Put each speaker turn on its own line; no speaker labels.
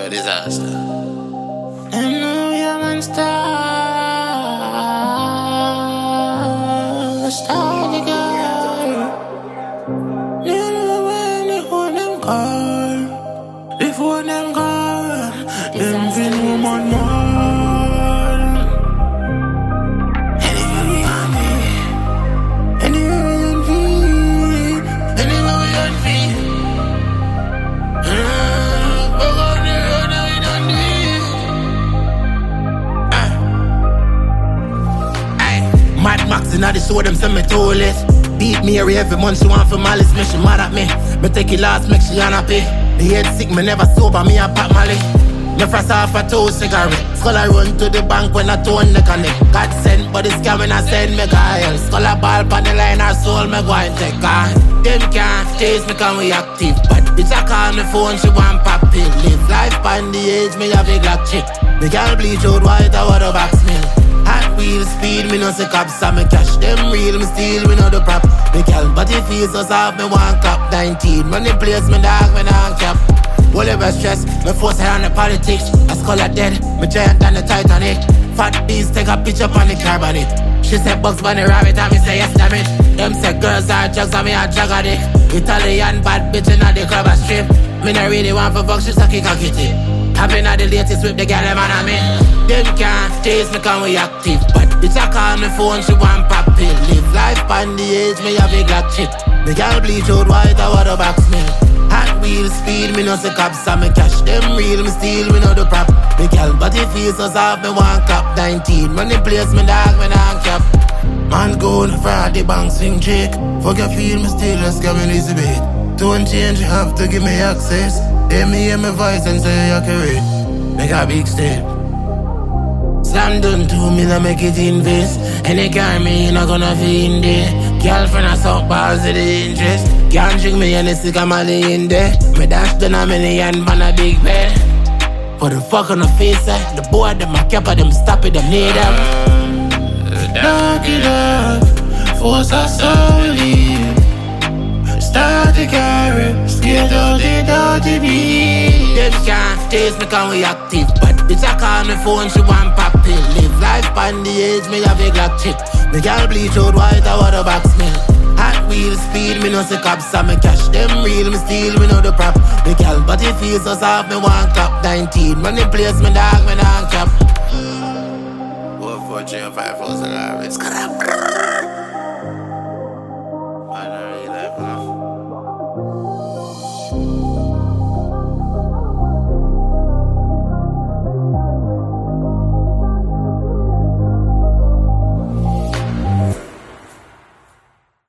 disaster.
And now you're on star the girl. You know when they hold them gone. Before them gone, them feel woman more. Anyway we on me. Anyway we on feet. Anyway we on feet. Mad Max in the show, them send me toilet. Beat me every month, she want for malice. Me she mad at me. Me take it last, make she unhappy. Me head sick, me never sober, me a pop Molly. Me frost off a 2 cigarette. Skull I run to the bank when I turn the connect. God sent, but this scamming I send me guile. Skull a ball pan the line, her soul me go and take her. Them can't chase me cause we active. But bitch I call me phone, she want pop pill. Live life on the edge, me have a Glock chick. Me girl bleach out white, I water box mill. Hot wheel speed, me no say cops. And me cash them real, me steal, me know the prop. Me girl body feels so soft, me want cop 19. Money place, me dog, me not cap. Whatever stress, me force her on the politics. I skull her dead, me giant than the Titanic. Fat bees, take a picture on the carbonate. She said Bugs Bunny rabbit, and me say yes damn it. Them say girls are drugs, and me a drug addict. Italian bad bitch inna the club a strip. Me no really want for fuck, she sucky cocky tip. Happy not the latest with the girl them and I mean. Them can't chase me cause we active. But bitch I call me phone, she want pop pill. Live life on the edge, me have a Glock chick. Me girl bleach out white, I water box me. Hot wheel speed, me no say cops. And me cash them real, me steal, me know the prop. Me girl body feels so soft, me want cop 19. Money place, me dog, me not cap. Man gold, Friday bank swing chick. Fuck your feel, me still just come in easy bait. Don't change, you have to give me access. They me hear my voice and say you're correct. Make a big step. Slam done 2 million, make it invest. Any car me, you not gonna feel in there. Girlfriend I suck balls of the interest. Can't drink me any sick, I'm only in there. Me dash done a million, man a big bed. Put the fuck on the face, the boy, them a cap, them stop it, them need them. Knock it up, force us slowly. Start the carry, skate out the dirty beat. Them can't taste me cause we active. But bitch I call me phone, she want pop pill. Live life on the edge, me have a Glock chick. Me girl bleach out white, I water box me. Hot wheel speed, me no say cops. And me cash them real, me steal, me know the prop. Me girl body feels so soft, me want cop 19. Money place, me dog, me not cap.
1, 4, 3, 5, 4, 6, 7, 8.